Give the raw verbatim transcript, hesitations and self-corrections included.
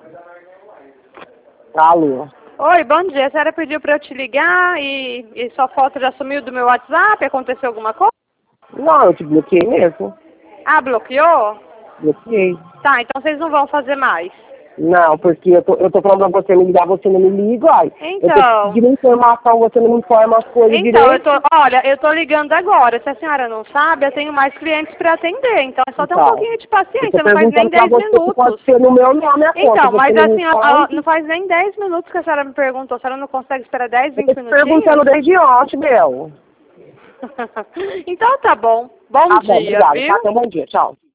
Alô? Oi, bom dia. A senhora pediu para eu te ligar e, e sua foto já sumiu do meu WhatsApp? Aconteceu alguma coisa? Não, eu te bloqueei mesmo. Ah, bloqueou? Bloqueei. Tá, então vocês não vão fazer mais. Não, porque eu tô, eu tô falando pra você me ligar, você não me liga, ai. Eu tô Então, pedindo informação, você não me informa as coisas então eu direito. tô, olha, eu tô ligando agora. Se a senhora não sabe, eu tenho mais clientes para atender. Então é só ter um Então, pouquinho de eu paciência, tô não faz nem perguntando pra dez você se pode minutos. ser no meu nome a conta. Então, Você mas não a me senhora, ó, responde. não faz nem dez minutos que a senhora me perguntou. A senhora não consegue esperar dez, Eu tô vinte te minutinhos? perguntando desde ontem, Bel. Então tá bom. Bom Tá bom, dia, obrigada. viu? Tá, então bom dia. Tchau.